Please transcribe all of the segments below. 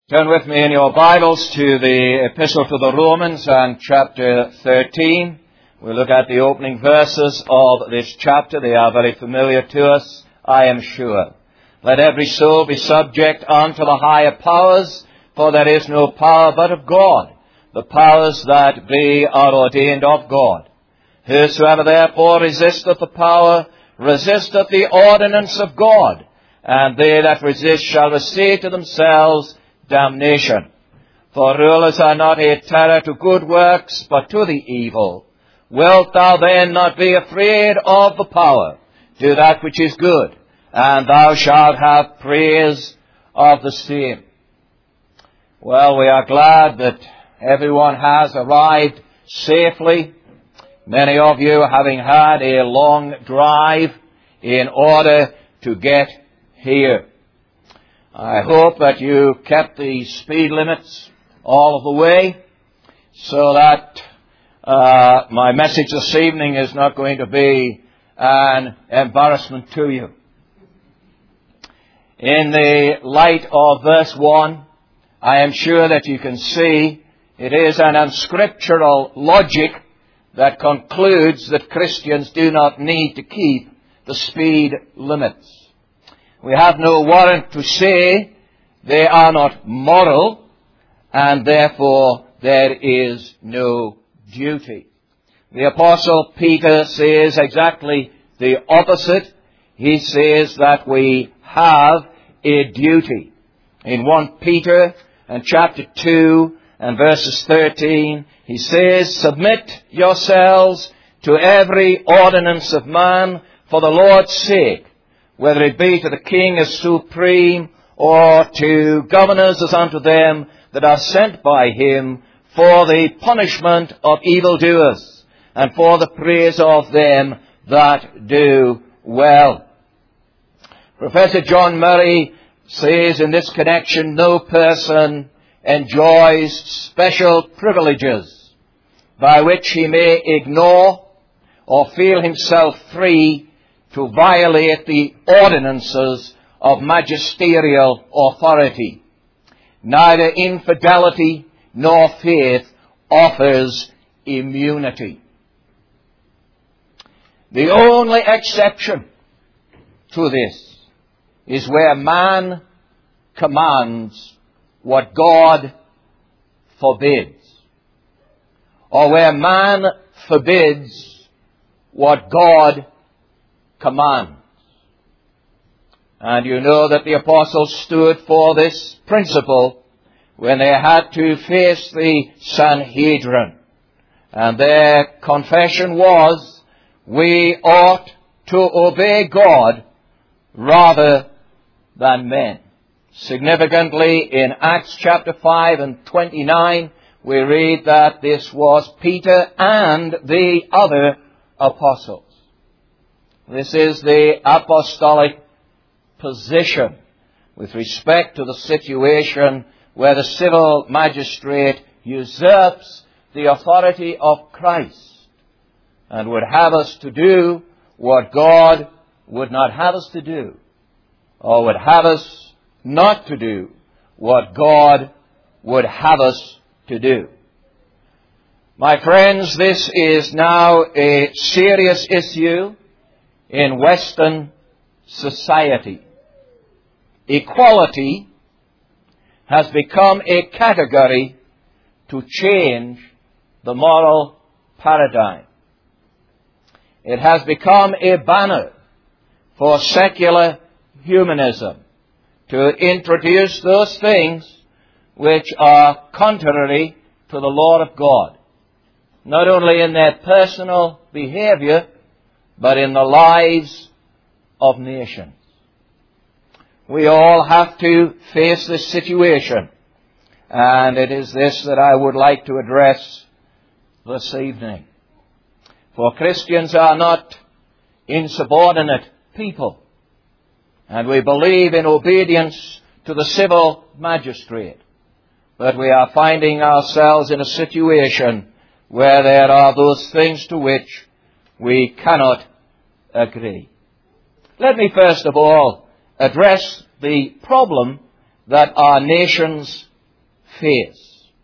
Turn with me in your Bibles to the Epistle to the Romans and chapter 13. We'll look at the opening verses of this chapter. They are very familiar to us, I am sure. Let every soul be subject unto the higher powers, for there is no power but of God. The powers that be are ordained of God. Whosoever therefore resisteth the power, resisteth the ordinance of God, and they that resist shall receive to themselves damnation. For rulers are not a terror to good works, but to the evil. Wilt thou then not be afraid of the power? Do that which is good, and thou shalt have praise of the same. Well, we are glad that everyone has arrived safely. Many of you having had a long drive in order to get here. I hope that you kept the speed limits all of the way, so that my message this evening is not going to be an embarrassment to you. In the light of verse 1, I am sure that you can see it is an unscriptural logic that concludes that Christians do not need to keep the speed limits. We have no warrant to say they are not moral, and therefore there is no duty. The Apostle Peter says exactly the opposite. He says that we have a duty. In 1 Peter and chapter 2 and verses 13, he says, "Submit yourselves to every ordinance of man for the Lord's sake, whether it be to the king as supreme, or to governors as unto them that are sent by him, for the punishment of evildoers, and for the praise of them that do well." Professor John Murray says in this connection, no person enjoys special privileges by which he may ignore or feel himself free to violate the ordinances of magisterial authority. Neither infidelity nor faith offers immunity. The only exception to this is where man commands what God forbids, or where man forbids what God commands. And you know that the apostles stood for this principle when they had to face the Sanhedrin. And their confession was, we ought to obey God rather than men. Significantly, in Acts chapter 5 and 29, we read that this was Peter and the other apostles. This is the apostolic position with respect to the situation where the civil magistrate usurps the authority of Christ and would have us to do what God would not have us to do, or would have us not to do what God would have us to do. My friends, this is now a serious issue in Western society. Equality has become a category to change the moral paradigm. It has become a banner for secular humanism to introduce those things which are contrary to the law of God, not only in their personal behavior, but in the lives of nations. We all have to face this situation, and it is this that I would like to address this evening. For Christians are not insubordinate people, and we believe in obedience to the civil magistrate, but we are finding ourselves in a situation where there are those things to which we cannot agree. Let me first of all address the problem that our nations face.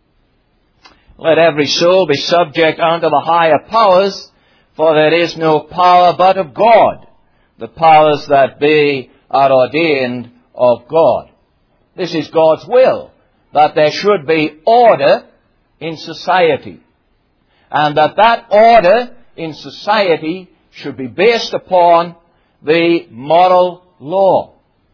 Let every soul be subject unto the higher powers, for there is no power but of God. The powers that be are ordained of God. This is God's will, that there should be order in society, and that order in society should be based upon the moral law.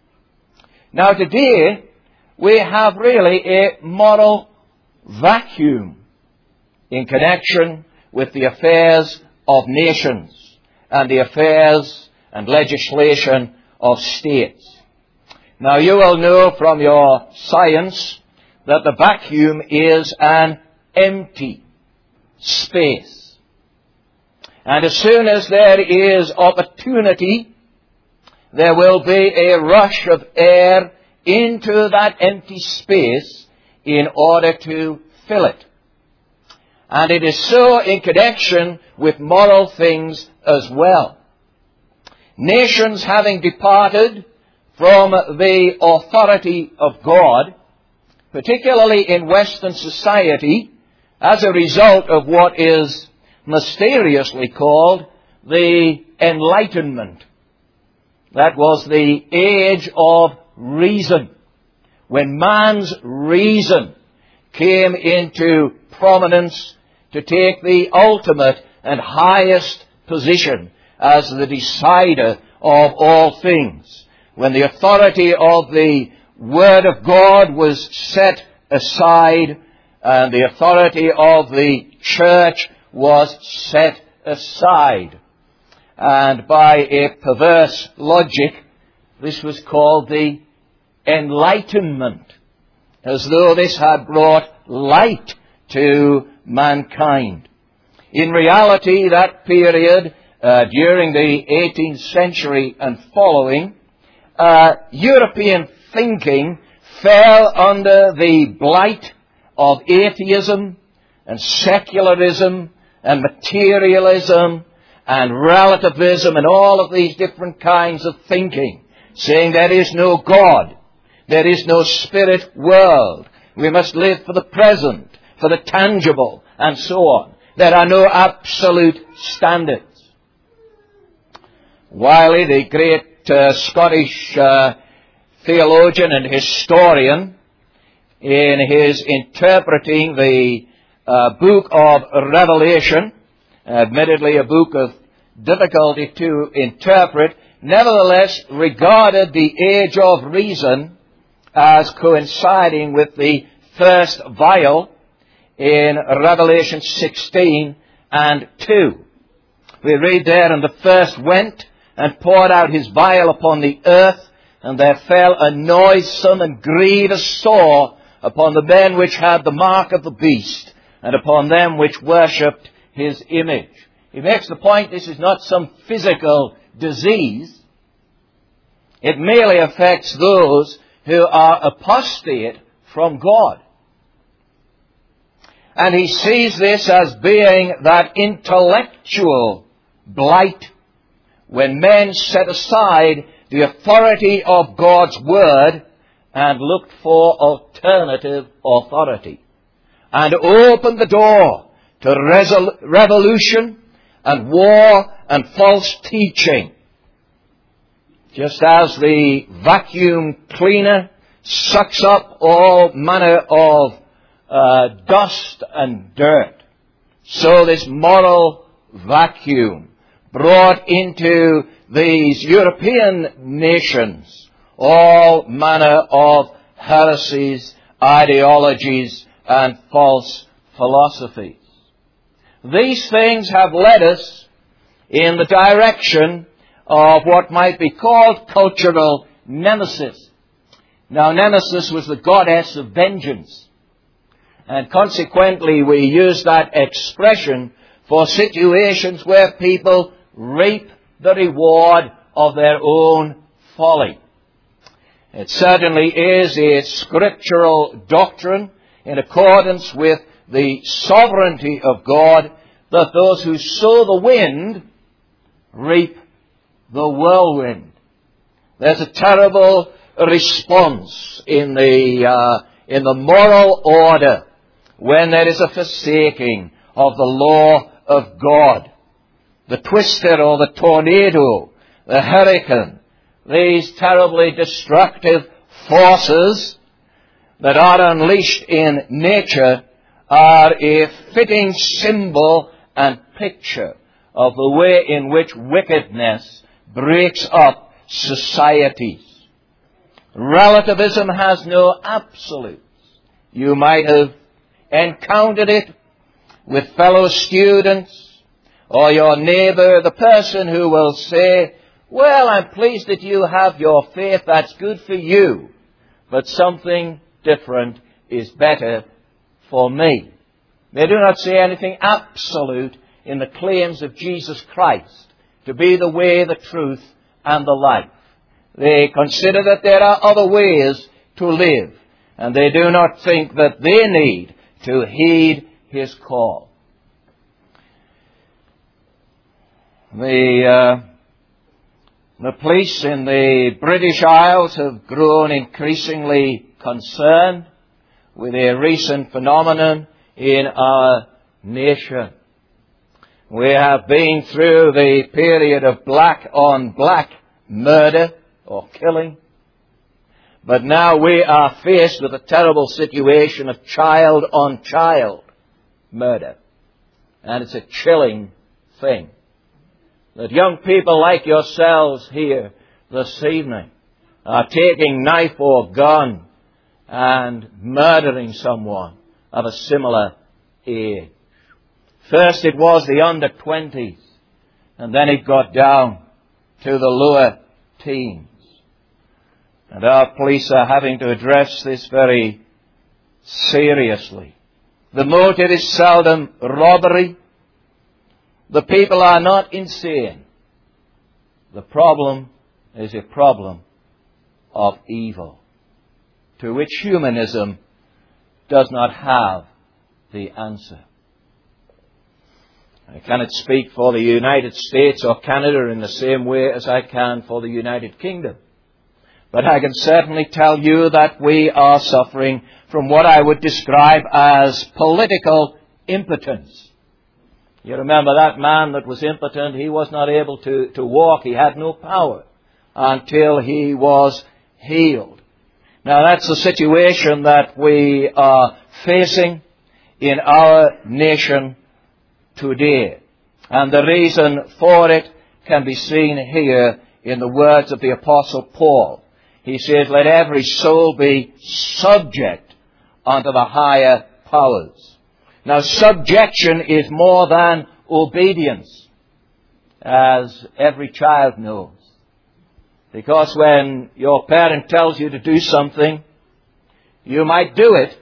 Now today, we have really a moral vacuum in connection with the affairs of nations and the affairs and legislation of states. Now you will know from your science that the vacuum is an empty space. And as soon as there is opportunity, there will be a rush of air into that empty space in order to fill it. And it is so in connection with moral things as well. Nations having departed from the authority of God, particularly in Western society, as a result of what is mysteriously called the Enlightenment. That was the age of reason, when man's reason came into prominence to take the ultimate and highest position as the decider of all things. When the authority of the Word of God was set aside and the authority of the church was set aside. And by a perverse logic, this was called the Enlightenment, as though this had brought light to mankind. In reality, that period, during the 18th century and following, European thinking fell under the blight of atheism and secularism and materialism and relativism and all of these different kinds of thinking, saying there is no God, there is no spirit world, we must live for the present, for the tangible, and so on. There are no absolute standards. Wiley, the great Scottish theologian and historian, in his interpreting the book of Revelation, admittedly a book of difficulty to interpret, nevertheless regarded the age of reason as coinciding with the first vial in Revelation 16 and 2. We read there, "And the first went and poured out his vial upon the earth, and there fell a noisome and grievous sore upon the men which had the mark of the beast, and upon them which worshipped his image." He makes the point this is not some physical disease. It merely affects those who are apostate from God. And he sees this as being that intellectual blight when men set aside the authority of God's Word and looked for alternative authority, and opened the door to revolution and war and false teaching. Just as the vacuum cleaner sucks up all manner of dust and dirt, so this moral vacuum brought into these European nations all manner of heresies, ideologies, and false philosophies. These things have led us in the direction of what might be called cultural nemesis. Now, Nemesis was the goddess of vengeance, and consequently we use that expression for situations where people reap the reward of their own folly. It certainly is a scriptural doctrine in accordance with the sovereignty of God that those who sow the wind reap the whirlwind. There's a terrible response in the in the moral order when there is a forsaking of the law of God. The twister or the tornado, the hurricane, these terribly destructive forces that are unleashed in nature are a fitting symbol and picture of the way in which wickedness breaks up societies. Relativism has no absolutes. You might have encountered it with fellow students or your neighbor, the person who will say, well, I'm pleased that you have your faith, that's good for you, but something different is better for me. They do not say anything absolute in the claims of Jesus Christ to be the way, the truth, and the life. They consider that there are other ways to live, and they do not think that they need to heed His call. The police in the British Isles have grown increasingly concerned with a recent phenomenon in our nation. We have been through the period of black-on-black murder or killing, but now we are faced with a terrible situation of child-on-child murder. And it's a chilling thing that young people like yourselves here this evening are taking knife or gun and murdering someone of a similar age. First it was the under-20s, and then it got down to the lower teens. And our police are having to address this very seriously. The motive is seldom robbery. The people are not insane. The problem is a problem of evil, to which humanism does not have the answer. I cannot speak for the United States or Canada in the same way as I can for the United Kingdom. But I can certainly tell you that we are suffering from what I would describe as political impotence. You remember that man that was impotent, he was not able to walk, he had no power until he was healed. Now that's the situation that we are facing in our nation today. And the reason for it can be seen here in the words of the Apostle Paul. He says, let every soul be subject unto the higher powers. Now subjection is more than obedience, as every child knows. Because when your parent tells you to do something, you might do it,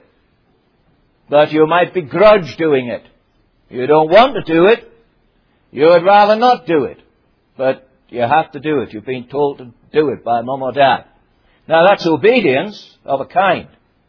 but you might begrudge doing it. You don't want to do it. You would rather not do it. But you have to do it. You've been told to do it by mum or dad. Now that's obedience of a kind.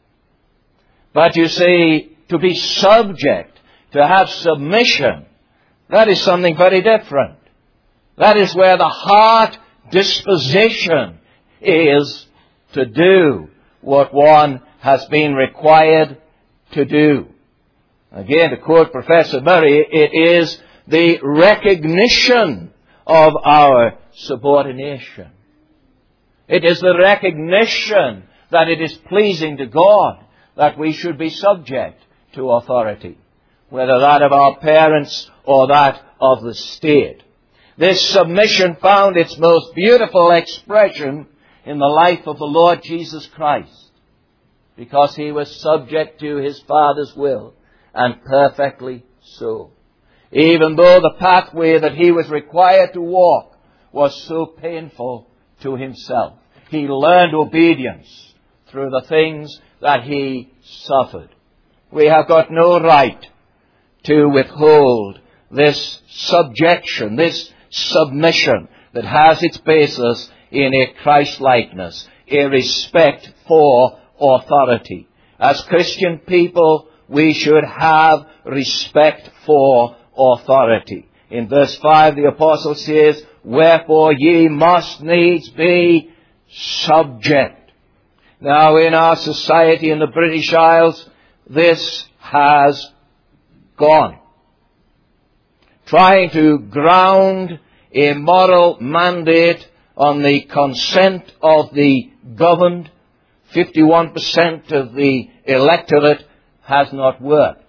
But you see, to be subject, to have submission, that is something very different. That is where the heart disposition is to do what one has been required to do. Again, to quote Professor Murray, it is the recognition of our subordination. It is the recognition that it is pleasing to God that we should be subject to authority, whether that of our parents or that of the state. This submission found its most beautiful expression in the life of the Lord Jesus Christ, because He was subject to His Father's will, and perfectly so. Even though the pathway that He was required to walk was so painful to Himself, He learned obedience through the things that He suffered. We have got no right to withhold this subjection, this submission that has its basis in a Christ-likeness, a respect for authority. As Christian people, we should have respect for authority. In verse 5, the Apostle says, wherefore ye must needs be subject. Now, in our society in the British Isles, this has gone. Trying to ground a moral mandate on the consent of the governed, 51% of the electorate, has not worked.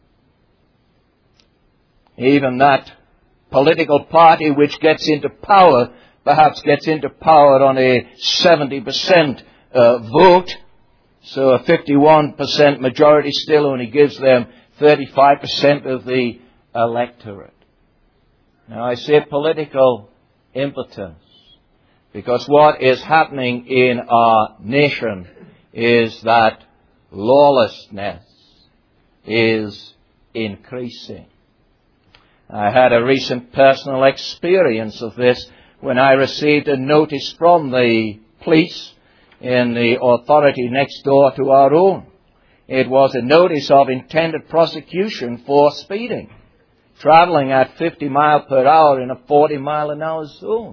Even that political party which gets into power perhaps gets into power on a 70% vote, so a 51% majority still only gives them 35% of the electorate. Now, I say political impotence because what is happening in our nation is that lawlessness is increasing. I had a recent personal experience of this when I received a notice from the police in the authority next door to our own. It was a notice of intended prosecution for speeding, traveling at 50 miles per hour in a 40 mile an hour zone.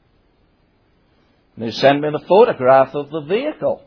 They sent me the photograph of the vehicle.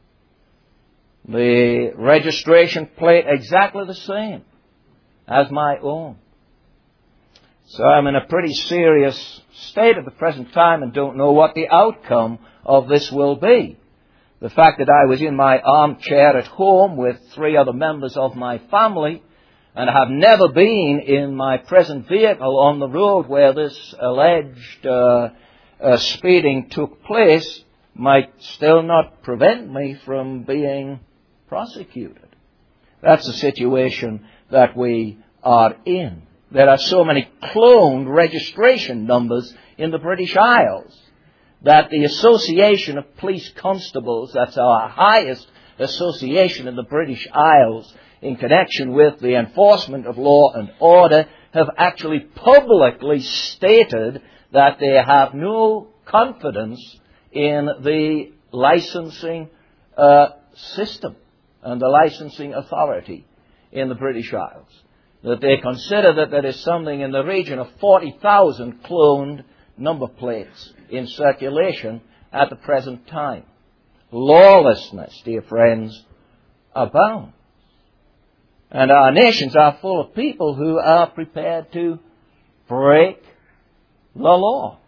The registration plate exactly the same as my own. So I'm in a pretty serious state at the present time and don't know what the outcome of this will be. The fact that I was in my armchair at home with 3 other members of my family and have never been in my present vehicle on the road where this alleged speeding took place might still not prevent me from being prosecuted. That's the situation that we are in. There are so many cloned registration numbers in the British Isles that the Association of Police Constables, that's our highest association in the British Isles in connection with the enforcement of law and order, have actually publicly stated that they have no confidence in the licensing system and the licensing authority in the British Isles. That they consider that there is something in the region of 40,000 cloned number plates in circulation at the present time. Lawlessness, dear friends, abounds. And our nations are full of people who are prepared to break the law.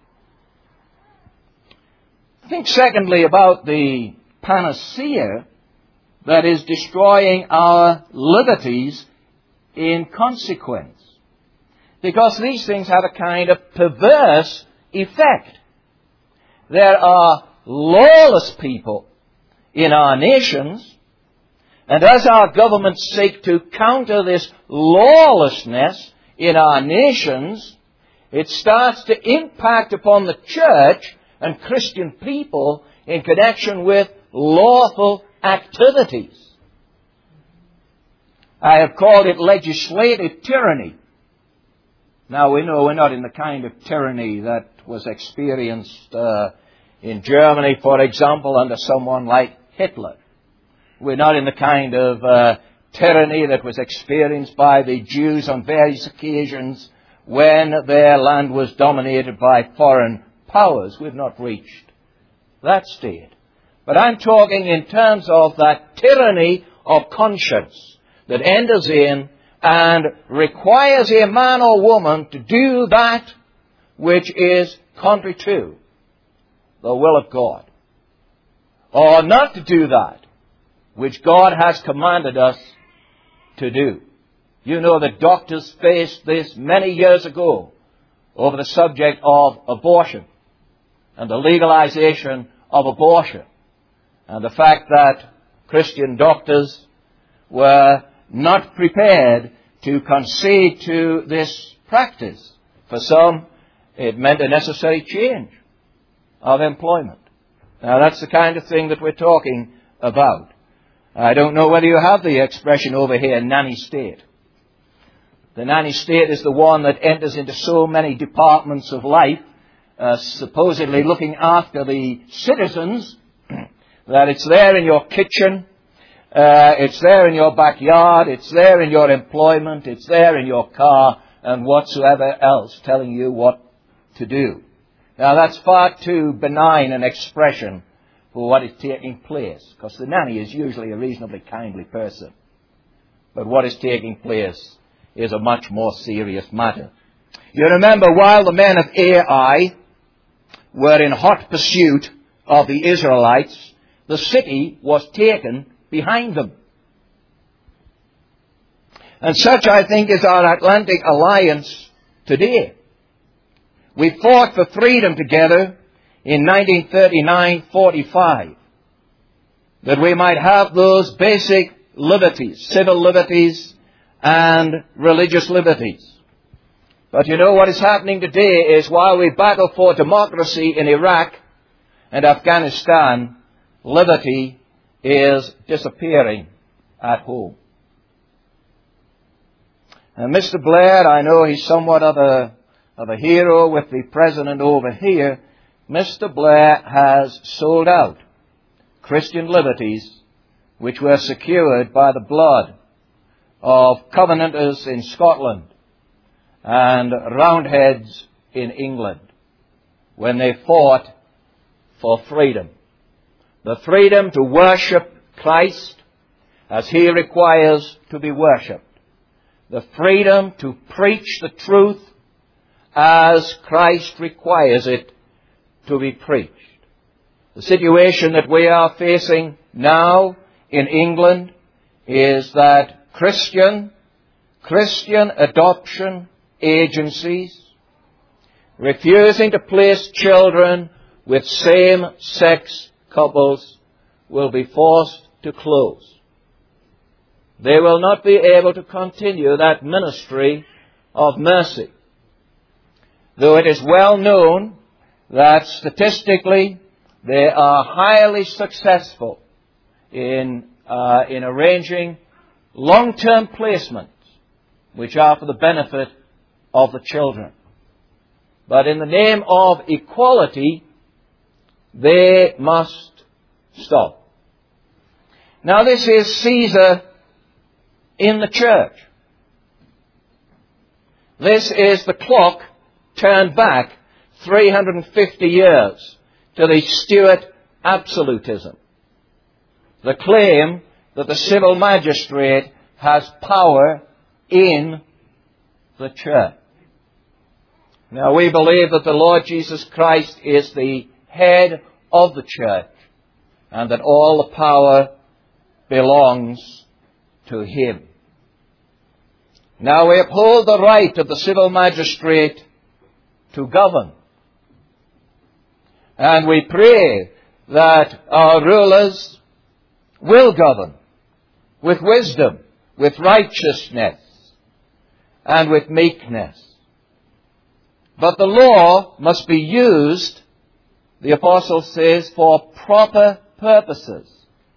Think secondly about the panacea that is destroying our liberties in consequence. Because these things have a kind of perverse effect. There are lawless people in our nations, and as our governments seek to counter this lawlessness in our nations, it starts to impact upon the church and Christian people in connection with lawful activities. I have called it legislative tyranny. Now, we know we're not in the kind of tyranny that was experienced in Germany, for example, under someone like Hitler. We're not in the kind of tyranny that was experienced by the Jews on various occasions when their land was dominated by foreign powers. We've not reached that state. But I'm talking in terms of that tyranny of conscience that enters in and requires a man or woman to do that which is contrary to the will of God, or not to do that which God has commanded us to do. You know that doctors faced this many years ago over the subject of abortion and the legalization of abortion, and the fact that Christian doctors were not prepared to concede to this practice. For some, it meant a necessary change of employment. Now, that's the kind of thing that we're talking about. I don't know whether you have the expression over here, nanny state. The nanny state is the one that enters into so many departments of life, supposedly looking after the citizens, that it's there in your kitchen, it's there in your backyard, it's there in your employment, it's there in your car, and whatsoever else, telling you what to do. Now, that's far too benign an expression for what is taking place. Because the nanny is usually a reasonably kindly person. But what is taking place is a much more serious matter. You remember, while the men of Ai were in hot pursuit of the Israelites, the city was taken behind them. And such, I think, is our Atlantic Alliance today. We fought for freedom together in 1939-45, that we might have those basic liberties, civil liberties and religious liberties. But you know what is happening today is, while we battle for democracy in Iraq and Afghanistan, liberty is disappearing at home. And Mr. Blair, I know he's somewhat of a hero with the president over here. Mr. Blair has sold out Christian liberties which were secured by the blood of Covenanters in Scotland and Roundheads in England when they fought for freedom. The freedom to worship Christ as He requires to be worshipped. The freedom to preach the truth as Christ requires it to be preached. The situation that we are facing now in England is that Christian adoption agencies refusing to place children with same-sex couples will be forced to close. They will not be able to continue that ministry of mercy. Though it is well known that statistically they are highly successful in arranging long-term placements which are for the benefit of the children. But in the name of equality, they must stop. Now this is Caesar in the church. This is the clock turned back 350 years to the Stuart absolutism. The claim that the civil magistrate has power in the church. Now we believe that the Lord Jesus Christ is the head of the church and that all the power belongs to Him. Now we uphold the right of the civil magistrate to govern. And we pray that our rulers will govern with wisdom, with righteousness, and with meekness. But the law must be used, the apostle says, for proper purposes.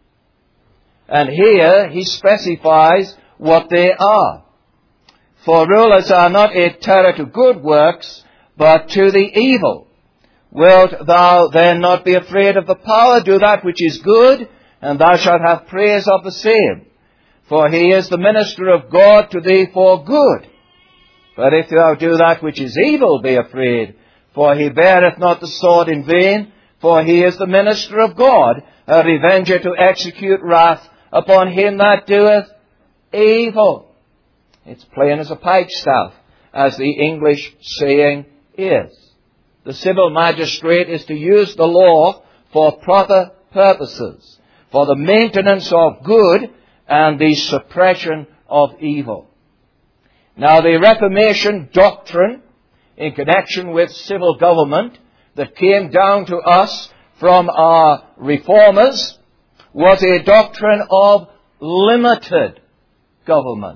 And here he specifies what they are. For rulers are not a terror to good works, but to the evil. Wilt thou then not be afraid of the power? Do that which is good, and thou shalt have praise of the same. For he is the minister of God to thee for good. But if thou do that which is evil, be afraid. For he beareth not the sword in vain, for he is the minister of God, a revenger to execute wrath upon him that doeth evil. It's plain as a pikestaff, as the English saying is. The civil magistrate is to use the law for proper purposes, for the maintenance of good and the suppression of evil. Now, the Reformation doctrine in connection with civil government that came down to us from our reformers was a doctrine of limited government.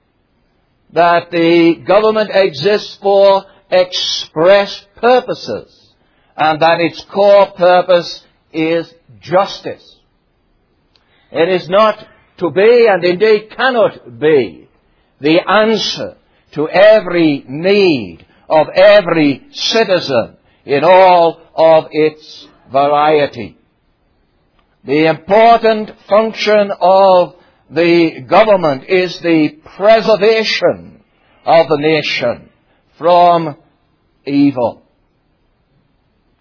That the government exists for express purposes, and that its core purpose is justice. It is not to be, and indeed cannot be, the answer to every need of every citizen in all of its variety. The important function of the government is the preservation of the nation from evil.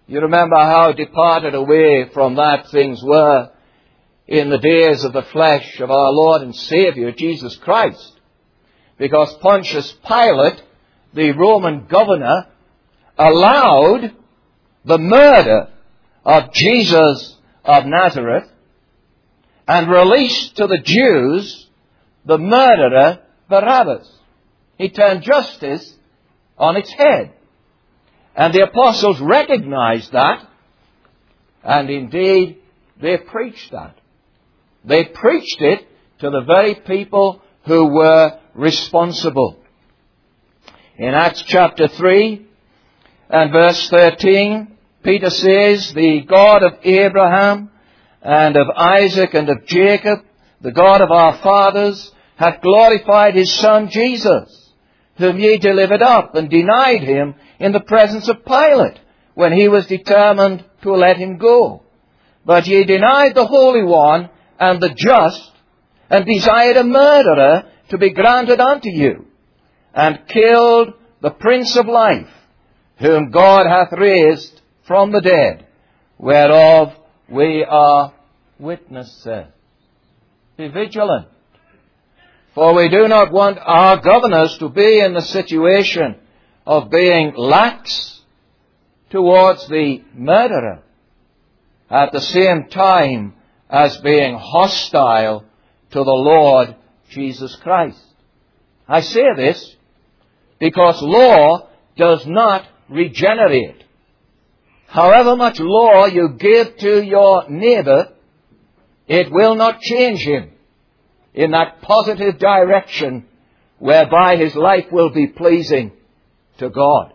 You remember how departed away from that things were in the days of the flesh of our Lord and Saviour, Jesus Christ. Because Pontius Pilate, the Roman governor, allowed the murder of Jesus of Nazareth and released to the Jews the murderer Barabbas. He turned justice on its head. And the apostles recognized that, and indeed they preached that. They preached it to the very people who were responsible. In Acts chapter 3 and verse 13, Peter says, "The God of Abraham and of Isaac and of Jacob, the God of our fathers, hath glorified his Son Jesus, whom ye delivered up and denied him in the presence of Pilate, when he was determined to let him go. But ye denied the Holy One and the just, and desired a murderer to be granted unto you, and killed the Prince of Life, whom God hath raised from the dead, whereof we are witnesses." Be vigilant, for we do not want our governors to be in the situation of being lax towards the murderer, at the same time as being hostile to the Lord Jesus Christ. I say this because law does not regenerate. However much law you give to your neighbor, it will not change him in that positive direction whereby his life will be pleasing to God.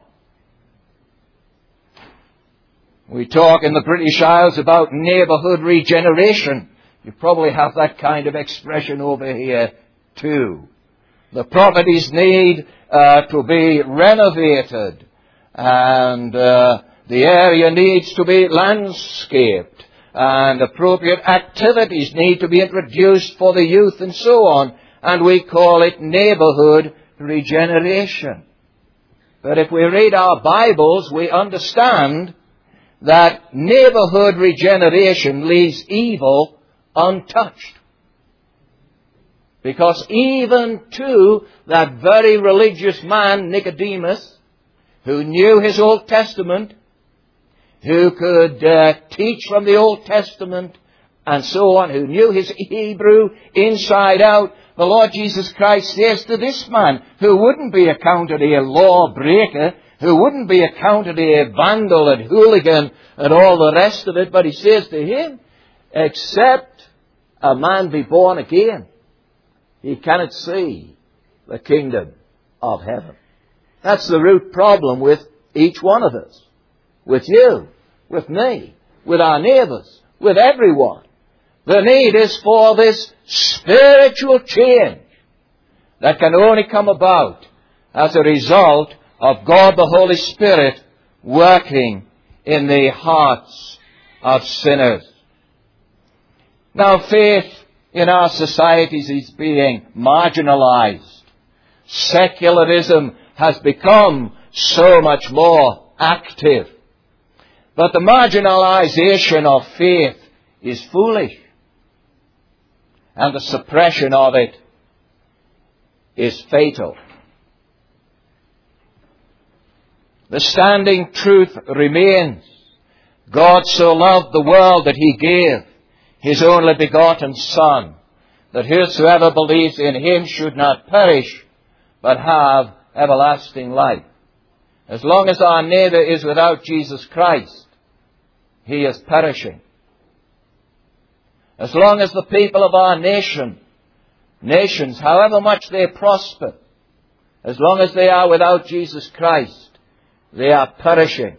We talk in the British Isles about neighbourhood regeneration. You probably have that kind of expression over here too. The properties need to be renovated, and the area needs to be landscaped, and appropriate activities need to be introduced for the youth and so on, and we call it neighbourhood regeneration. But if we read our Bibles, we understand that neighbourhood regeneration leaves evil untouched. Because even to that very religious man, Nicodemus, who knew his Old Testament, who could teach from the Old Testament and so on, who knew his Hebrew inside out, the Lord Jesus Christ says to this man, who wouldn't be accounted a lawbreaker, who wouldn't be accounted a vandal and hooligan and all the rest of it, but he says to him, except a man be born again, he cannot see the kingdom of heaven. That's the root problem with each one of us. With you, with me, with our neighbours, with everyone. The need is for this spiritual change that can only come about as a result of God the Holy Spirit working in the hearts of sinners. Now, faith in our societies is being marginalized. Secularism has become so much more active. But the marginalization of faith is foolish, and the suppression of it is fatal. The standing truth remains. God so loved the world that he gave his only begotten Son, that whosoever believes in him should not perish, but have everlasting life. As long as our neighbour is without Jesus Christ, he is perishing. As long as the people of our nations, however much they prosper, as long as they are without Jesus Christ, they are perishing.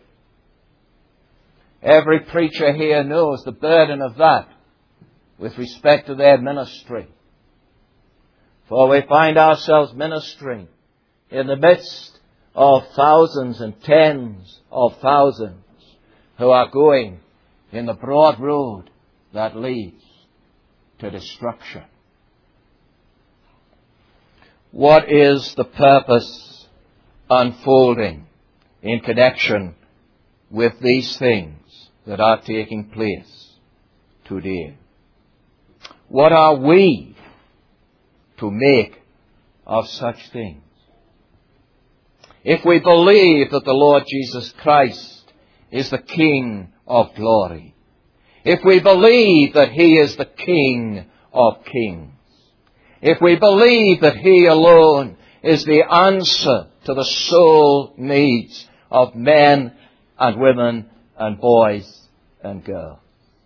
Every preacher here knows the burden of that with respect to their ministry. For we find ourselves ministering in the midst of thousands and tens of thousands who are going in the broad road that leads to destruction. What is the purpose unfolding in connection with these things that are taking place today? What are we to make of such things? If we believe that the Lord Jesus Christ is the King of glory, if we believe that He is the King of kings, if we believe that He alone is the answer to the soul needs of men and women and boys and girls.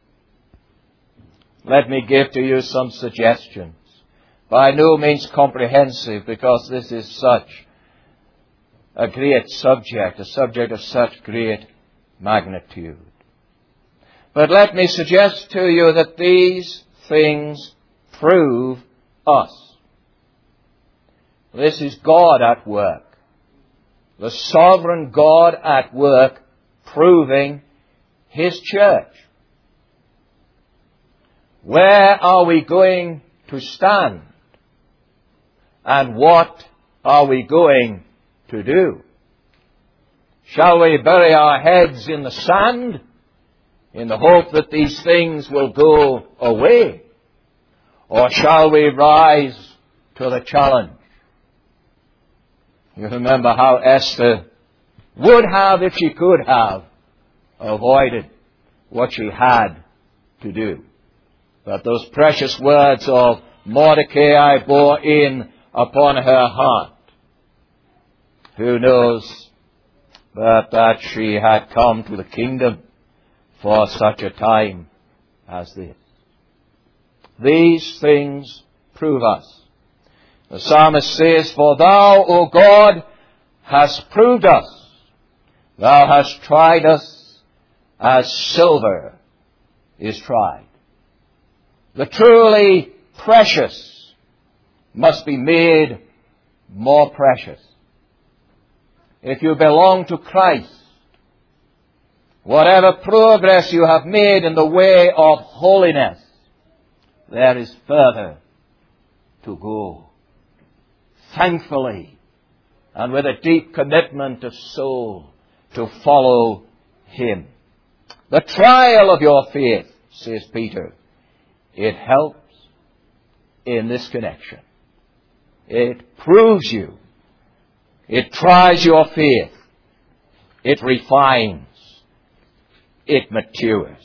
Let me give to you some suggestions, by no means comprehensive, because this is such a great subject, a subject of such great magnitude. But let me suggest to you that these things prove us. This is God at work, the sovereign God at work, proving His church. Where are we going to stand? And what are we going to do? Shall we bury our heads in the sand in the hope that these things will go away? Or shall we rise to the challenge? You remember how Esther would have, if she could have, avoided what she had to do. But those precious words of Mordecai bore in upon her heart. Who knows but that she had come to the kingdom for such a time as this? These things prove us. The psalmist says, "For thou, O God, hast proved us. Thou hast tried us as silver is tried." The truly precious must be made more precious. If you belong to Christ, whatever progress you have made in the way of holiness, there is further to go. Thankfully, and with a deep commitment of soul to follow Him. The trial of your faith, says Peter, it helps in this connection. It proves you. It tries your faith. It refines. It matures.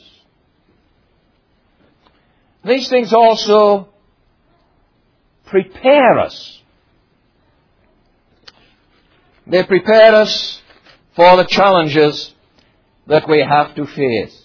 These things also prepare us. They prepare us for the challenges that we have to face.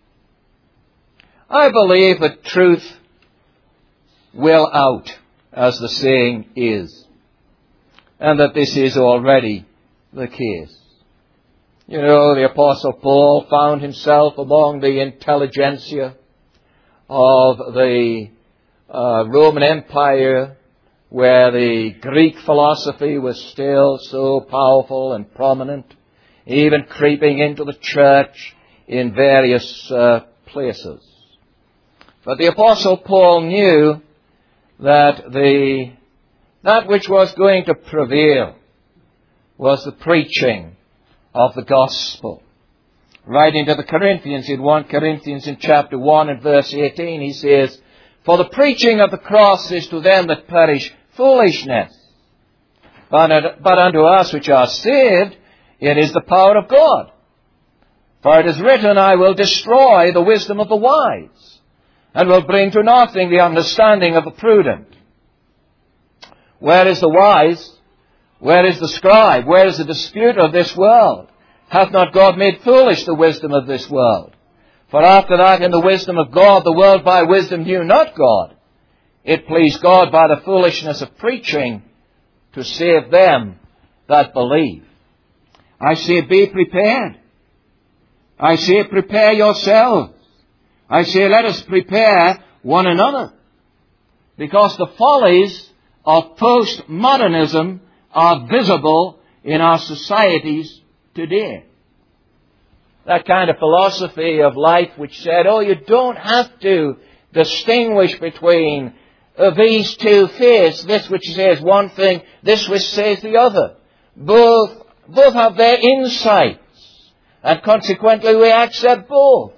I believe that truth will out, as the saying is, and that this is already the case. You know, the Apostle Paul found himself among the intelligentsia of the Roman Empire, where the Greek philosophy was still so powerful and prominent, even creeping into the church in various places. But the Apostle Paul knew that that which was going to prevail was the preaching of the gospel. Writing to the Corinthians in 1 Corinthians in chapter 1 and verse 18, he says, "For the preaching of the cross is to them that perish foolishness, but unto us which are saved, it is the power of God. For it is written, I will destroy the wisdom of the wise, and will bring to nothing the understanding of the prudent." Where is the wise? Where is the scribe? Where is the disputer of this world? Hath not God made foolish the wisdom of this world? For after that in the wisdom of God, the world by wisdom knew not God. It pleased God by the foolishness of preaching to save them that believe. I say, be prepared. I say, prepare yourselves. I say, let us prepare one another. Because the follies of postmodernism are visible in our societies today. That kind of philosophy of life which said, oh, you don't have to distinguish between these two faiths, this which says one thing, this which says the other. Both have their insights. And consequently we accept both.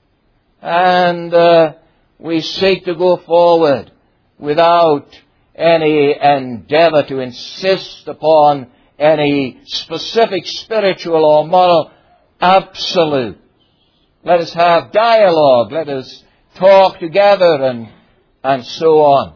And we seek to go forward without any endeavor to insist upon any specific spiritual or moral absolute. Let us have dialogue. Let us talk together and so on.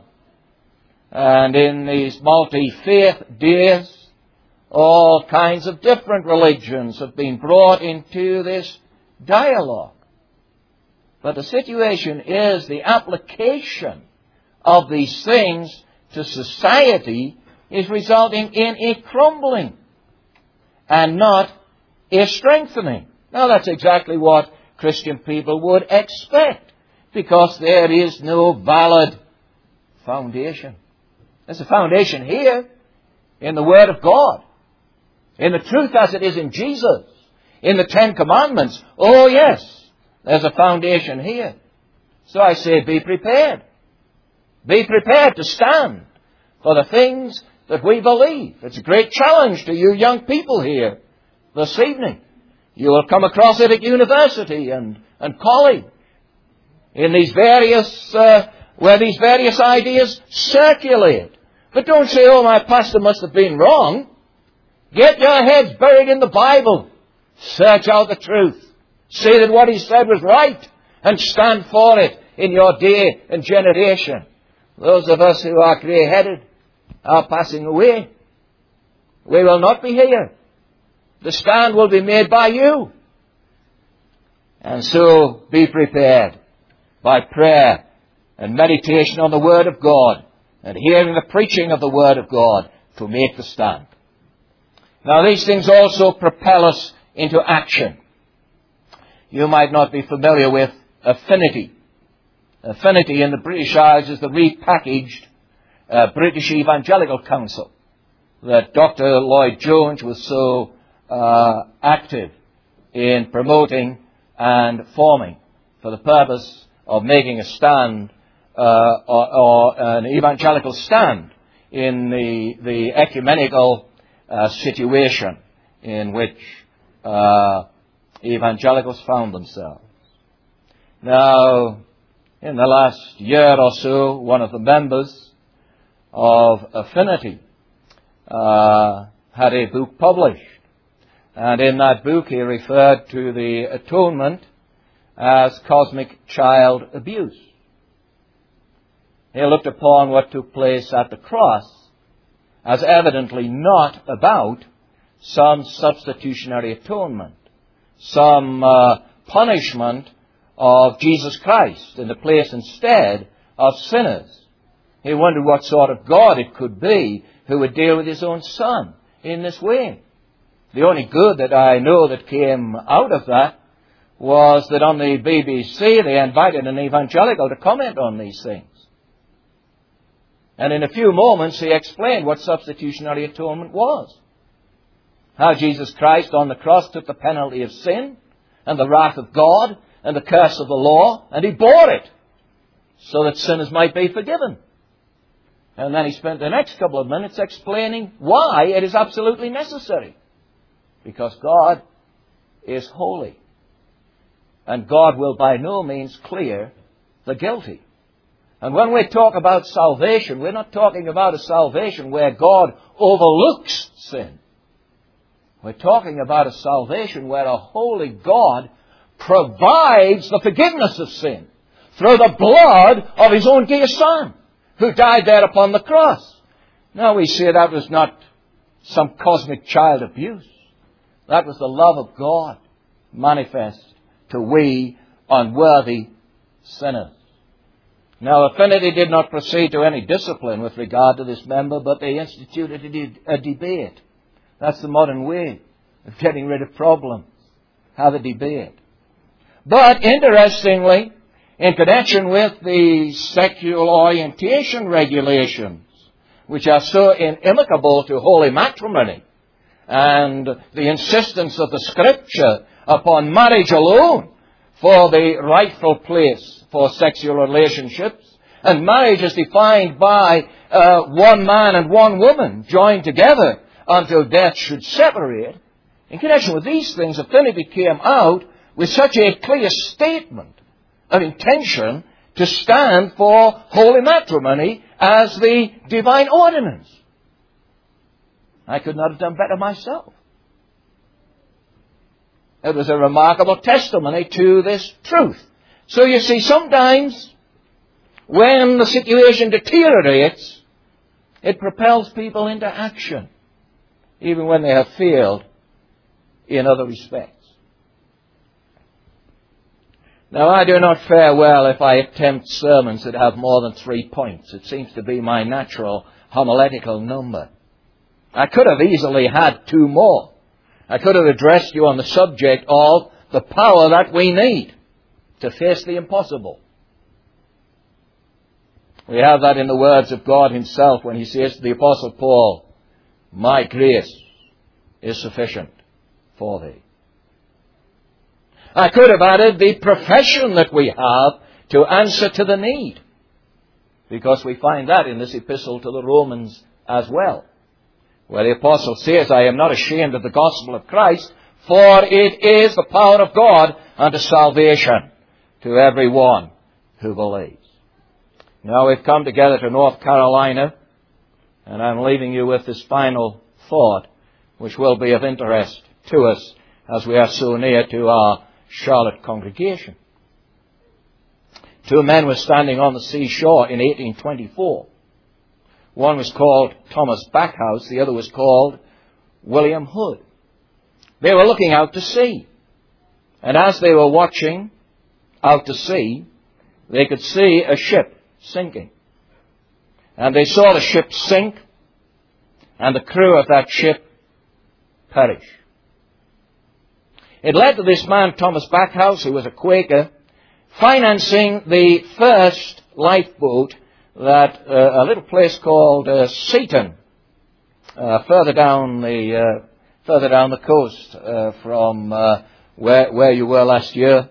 And in these multi-faith days, all kinds of different religions have been brought into this dialogue. But the situation is the application of these things to society is resulting in a crumbling and not a strengthening. Now that's exactly what Christian people would expect, because there is no valid foundation. There's a foundation here in the Word of God, in the truth as it is in Jesus, in the Ten Commandments. Oh yes, there's a foundation here. So I say, be prepared. Be prepared to stand for the things that we believe. It's a great challenge to you young people here this evening. You will come across it at university and college, in these various, where these various ideas circulate. But don't say, oh, my pastor must have been wrong. Get your heads buried in the Bible. Search out the truth. Say that what he said was right, and stand for it in your day and generation. Those of us who are grey-headed are passing away. We will not be here. The stand will be made by you. And so be prepared by prayer and meditation on the Word of God and hearing the preaching of the Word of God to make the stand. Now these things also propel us into action. You might not be familiar with Affinity. Affinity in the British Isles is the repackaged British Evangelical Council that Dr. Lloyd Jones was so active in promoting and forming for the purpose of making a stand or an evangelical stand in the ecumenical situation in which evangelicals found themselves. Now, in the last year or so, one of the members of Affinity had a book published. And in that book he referred to the atonement as cosmic child abuse. He looked upon what took place at the cross as evidently not about some substitutionary atonement, some punishment of Jesus Christ in the place instead of sinners. He wondered what sort of God it could be who would deal with his own Son in this way. The only good that I know that came out of that was that on the BBC they invited an evangelical to comment on these things. And in a few moments he explained what substitutionary atonement was. How Jesus Christ on the cross took the penalty of sin and the wrath of God and the curse of the law, and he bore it so that sinners might be forgiven. And then he spent the next couple of minutes explaining why it is absolutely necessary. Because God is holy. And God will by no means clear the guilty. And when we talk about salvation, we're not talking about a salvation where God overlooks sin. We're talking about a salvation where a holy God provides the forgiveness of sin through the blood of his own dear Son, who died there upon the cross. Now we say that was not some cosmic child abuse. That was the love of God manifest to we unworthy sinners. Now, Affinity did not proceed to any discipline with regard to this member, but they instituted a debate. That's the modern way of getting rid of problems. Have a debate. But, interestingly, in connection with the sexual orientation regulations, which are so inimical to holy matrimony, and the insistence of the Scripture upon marriage alone for the rightful place for sexual relationships, and marriage is defined by one man and one woman joined together until death should separate, In connection with these things, that Timothy came out with such a clear statement of intention to stand for holy matrimony as the divine ordinance. I could not have done better myself. It was a remarkable testimony to this truth. So you see, sometimes when the situation deteriorates, it propels people into action, even when they have failed in other respects. Now, I do not fare well if I attempt sermons that have more than 3 points. It seems to be my natural homiletical number. I could have easily had 2 more. I could have addressed you on the subject of the power that we need to face the impossible. We have that in the words of God himself when he says to the Apostle Paul, "My grace is sufficient for thee." I could have added the profession that we have to answer to the need, because we find that in this epistle to the Romans as well, where the apostle says, "I am not ashamed of the gospel of Christ, for it is the power of God unto salvation to every one who believes." Now we've come together to North Carolina, and I'm leaving you with this final thought, which will be of interest to us as we are so near to our Charlotte congregation. 2 men were standing on the seashore in 1824. One was called Thomas Backhouse, the other was called William Hood. They were looking out to sea. And as they were watching out to sea, they could see a ship sinking. And they saw the ship sink, and the crew of that ship perish. It led to this man, Thomas Backhouse, who was a Quaker, financing the first lifeboat that a little place called Seaton, further down the coast from where you were last year,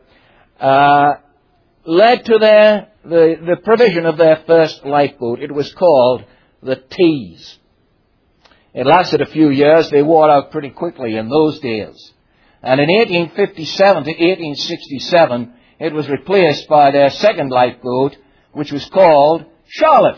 led to the provision of their first lifeboat. It was called the Tees. It lasted a few years. They wore out pretty quickly in those days. And in 1857 to 1867, it was replaced by their second lifeboat, which was called Charlotte.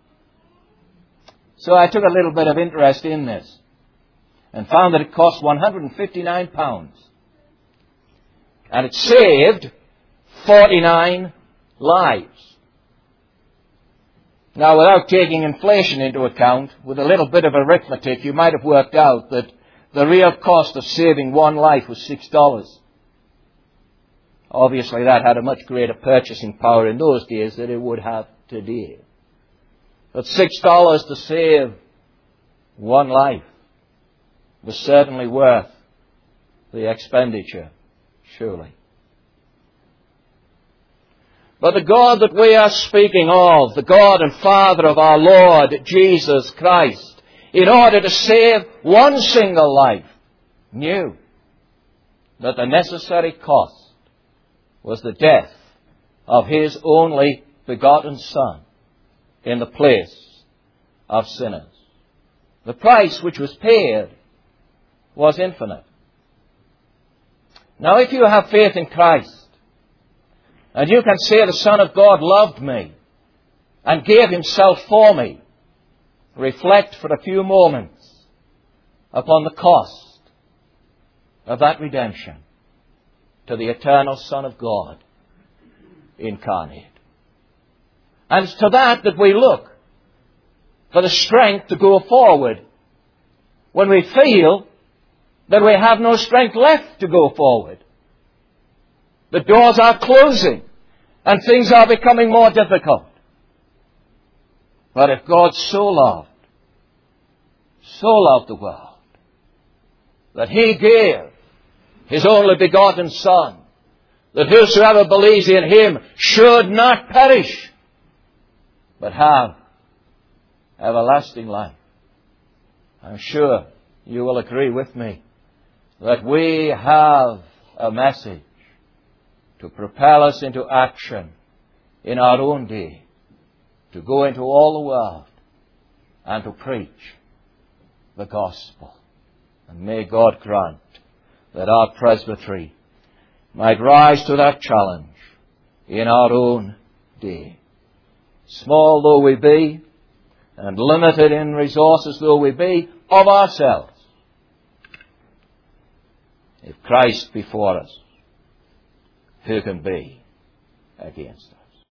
So I took a little bit of interest in this and found that it cost £159. And it saved 49 lives. Now, without taking inflation into account, with a little bit of arithmetic, you might have worked out that the real cost of saving one life was $6. Obviously, that had a much greater purchasing power in those days than it would have today. But $6 to save one life was certainly worth the expenditure, surely. But the God that we are speaking of, the God and Father of our Lord Jesus Christ, in order to save one single life, knew that the necessary cost was the death of his only begotten Son in the place of sinners. The price which was paid was infinite. Now, if you have faith in Christ, and you can say the Son of God loved me and gave himself for me, reflect for a few moments upon the cost of that redemption to the eternal Son of God incarnate. And it's to that we look for the strength to go forward when we feel that we have no strength left to go forward. The doors are closing and things are becoming more difficult. But if God so loved the world, that he gave his only begotten Son, that whosoever believes in him should not perish, but have everlasting life. I'm sure you will agree with me that we have a message to propel us into action in our own day, to go into all the world and to preach the gospel. And may God grant that our presbytery might rise to that challenge in our own day. Small though we be, and limited in resources though we be, of ourselves, if Christ be for us, who can be against us?